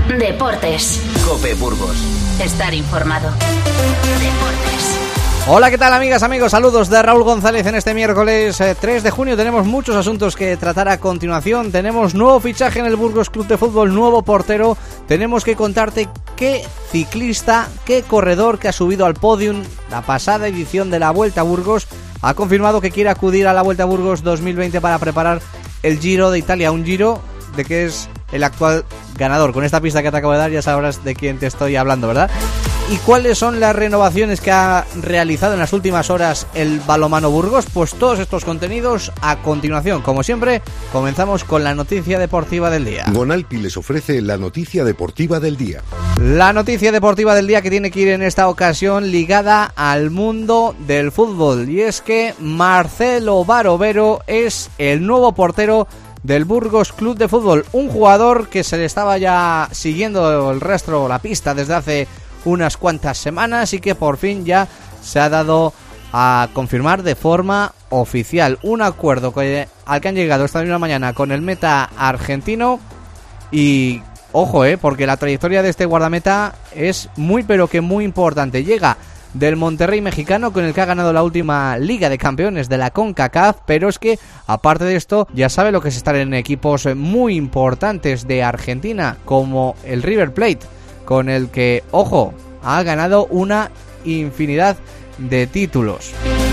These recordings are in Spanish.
Deportes. COPE Burgos. Estar informado. Deportes. Hola, ¿qué tal, amigas, amigos? Saludos de Raúl González en este miércoles 3 de junio. Tenemos muchos asuntos que tratar a continuación. Tenemos nuevo fichaje en el Burgos Club de Fútbol, nuevo portero. Tenemos que contarte qué ciclista, qué corredor que ha subido al podium la pasada edición de la Vuelta a Burgos ha confirmado que quiere acudir a la Vuelta a Burgos 2020 para preparar el Giro de Italia. Un Giro de que es el actual ganador. Con esta pista que te acabo de dar ya sabrás de quién te estoy hablando, ¿verdad? ¿Y cuáles son las renovaciones que ha realizado en las últimas horas el Balonmano Burgos? Pues todos estos contenidos a continuación. Como siempre, comenzamos con la noticia deportiva del día. Gonalpi les ofrece la noticia deportiva del día. La noticia deportiva del día que tiene que ir en esta ocasión ligada al mundo del fútbol. Y es que Marcelo Barovero es el nuevo portero del Burgos Club de Fútbol. Un jugador que se le estaba ya siguiendo el rastro, la pista desde hace unas cuantas semanas y que por fin ya se ha dado a confirmar de forma oficial. Un acuerdo al que han llegado esta misma mañana con el meta argentino. Y ojo, porque la trayectoria de este guardameta es muy pero que muy importante. Llega del Monterrey mexicano, con el que ha ganado la última Liga de Campeones de la CONCACAF, pero es que aparte de esto ya sabe lo que es estar en equipos muy importantes de Argentina, como el River Plate, con el que, ojo, ha ganado una infinidad de títulos.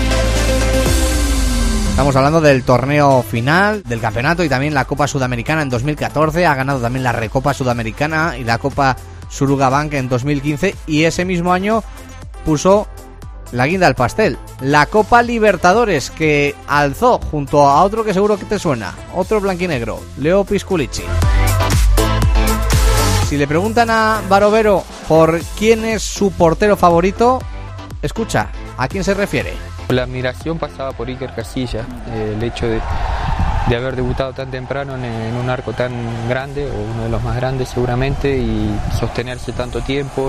Estamos hablando del torneo final del campeonato y también la Copa Sudamericana en 2014. Ha ganado también la Recopa Sudamericana y la Copa Surugabank en 2015. Y ese mismo año puso la guinda al pastel, la Copa Libertadores, que alzó junto a otro que seguro que te suena, otro blanquinegro, Leo Pisculici. Si le preguntan a Barovero por quién es su portero favorito, escucha, ¿a quién se refiere? La admiración pasaba por Iker Casillas, el hecho de haber debutado tan temprano en un arco tan grande, o uno de los más grandes seguramente, y sostenerse tanto tiempo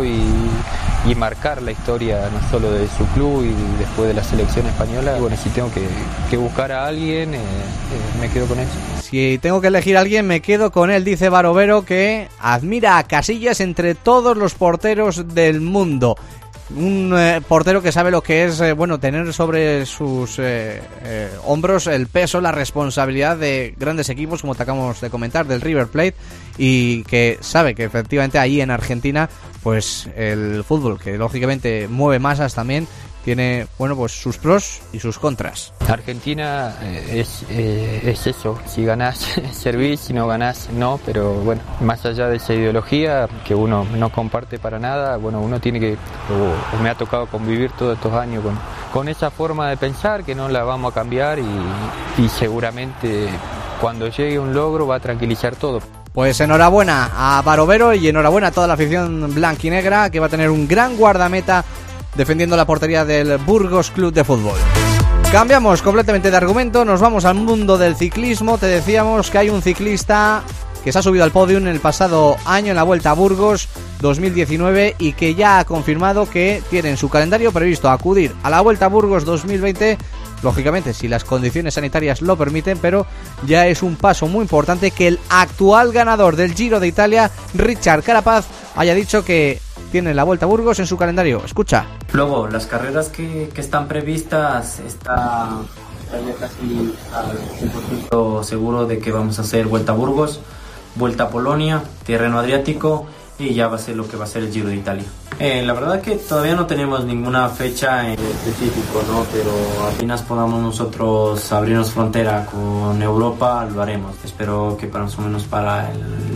y marcar la historia no solo de su club y después de la selección española. Bueno, si tengo que buscar a alguien, me quedo con él. Si tengo que elegir a alguien, me quedo con él, dice Barovero, que admira a Casillas entre todos los porteros del mundo. Un portero que sabe lo que es tener sobre sus hombros el peso, la responsabilidad de grandes equipos, como te acabamos de comentar, del River Plate, y que sabe que efectivamente ahí en Argentina pues el fútbol, que lógicamente mueve masas también, tiene sus pros y sus contras. Argentina es eso, si ganás servís, si no ganás no, pero bueno, más allá de esa ideología que uno no comparte para nada, uno tiene que, o me ha tocado convivir todos estos años con esa forma de pensar que no la vamos a cambiar y seguramente cuando llegue un logro va a tranquilizar todo. Pues enhorabuena a Barovero y enhorabuena a toda la afición blanquinegra, que va a tener un gran guardameta defendiendo la portería del Burgos Club de Fútbol. Cambiamos completamente de argumento, nos vamos al mundo del ciclismo. Te decíamos que hay un ciclista que se ha subido al podium el pasado año en la Vuelta a Burgos 2019 y que ya ha confirmado que tiene en su calendario previsto acudir a la Vuelta a Burgos 2020, lógicamente si las condiciones sanitarias lo permiten, pero ya es un paso muy importante que el actual ganador del Giro de Italia, Richard Carapaz, haya dicho que tiene la Vuelta a Burgos en su calendario. Escucha. Luego, las carreras que están previstas, está ya casi al 100% seguro de que vamos a hacer Vuelta a Burgos, Vuelta a Polonia, Tirreno Adriático, y ya va a ser lo que va a ser el Giro de Italia. La verdad que todavía no tenemos ninguna fecha en específico, ¿no? Pero apenas podamos nosotros abrirnos frontera con Europa, lo haremos. Espero que más o menos para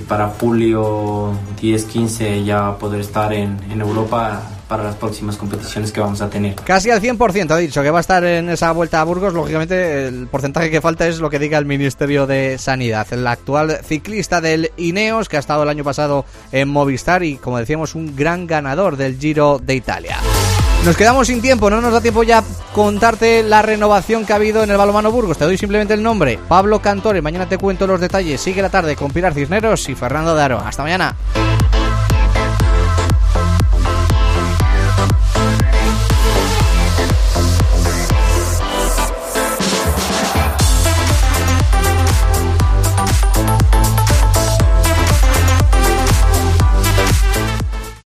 julio 10-15 ya poder estar en Europa para las próximas competiciones que vamos a tener. Casi al 100% ha dicho que va a estar en esa Vuelta a Burgos. Lógicamente el porcentaje que falta es lo que diga el Ministerio de Sanidad. El actual ciclista del Ineos, que ha estado el año pasado en Movistar y, como decíamos, un gran ganador del Giro de Italia. Nos quedamos sin tiempo, no nos da tiempo ya contarte la renovación que ha habido en el Balonmano Burgos. Te doy simplemente el nombre: Pablo Cantore. Mañana te cuento los detalles. Sigue la tarde con Pilar Cisneros y Fernando de Aro. Hasta mañana.